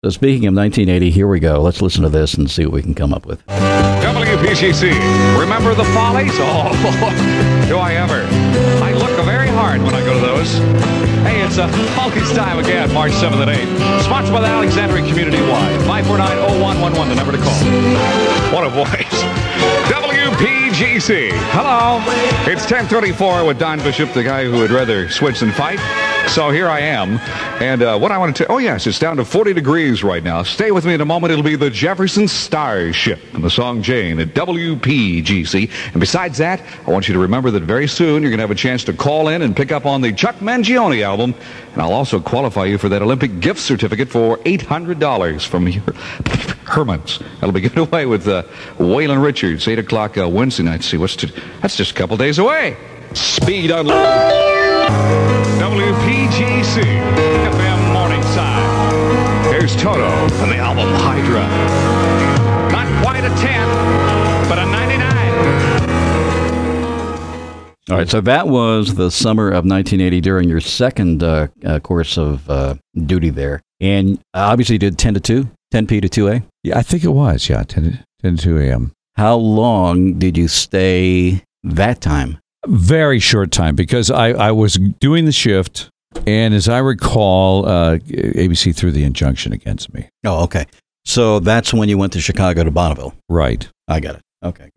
So speaking of 1980, here we go. Let's listen to this and see what we can come up with. WPGC. Remember the Follies? Oh, do I ever. I look very hard when I go to those. Hey, it's a Follies time again, March 7th and 8th. Sponsored by the Alexandria Community Wide. 549-0111, the number to call. What a voice. WPGC. Hello. It's 10:34 with Don Bishop, the guy who would rather switch than fight. So here I am, and what I want to tell, oh yes, it's down to 40 degrees right now. Stay with me in a moment. It'll be the Jefferson Starship and the song Jane at WPGC. And besides that, I want you to remember that very soon you're going to have a chance to call in and pick up on the Chuck Mangione album, and I'll also qualify you for that Olympic gift certificate for $800 from Herman's. That'll be given away with Waylon Richards, 8 o'clock Wednesday night. See, that's just a couple days away. Speed Unlimited. WPGC FM Morningside. Here's Toto and the album Hydra. Not quite a 10, but a 99. All right, so that was the summer of 1980 during your second course of duty there. And obviously you did 10 to 2, 10p to 2a? Yeah, I think it was, 10 to 2 a.m. How long did you stay that time? Very short time, because I was doing the shift, and as I recall, ABC threw the injunction against me. Oh, okay. So that's when you went to Chicago to Bonneville. Right. I got it. Okay.